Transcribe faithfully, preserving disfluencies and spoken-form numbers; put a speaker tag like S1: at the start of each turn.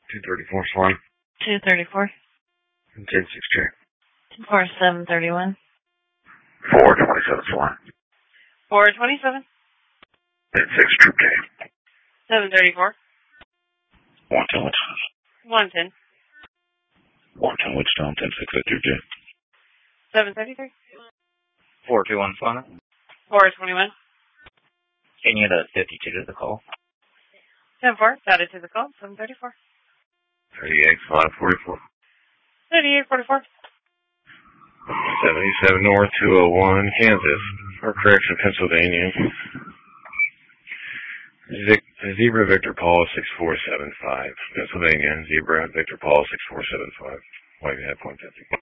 S1: two thirty-four Swan.
S2: two thirty-four.
S1: ten six check.
S2: four seven thirty-one.
S1: four twenty-seven Swan.
S2: four twenty-seven.
S1: ten six Troop K.
S2: seven thirty-four.
S1: one ten Wichita.
S2: one ten.
S1: one ten Wichita. ten six at Troop K.
S2: seven thirty-three.
S3: four two one Swan.
S2: four twenty-one.
S3: Can you get a fifty-two to the call?
S2: ten four. Got it to the call. seven thirty-four.
S1: thirty-eight five forty-four.
S2: thirty-eight forty-four.
S1: seventy-seven North two oh one Kansas. Or correction, Pennsylvania. Zic, Zebra Victor Paul six four seven five. Pennsylvania. Zebra Victor Paul six four seven five. Whitehead point fifty.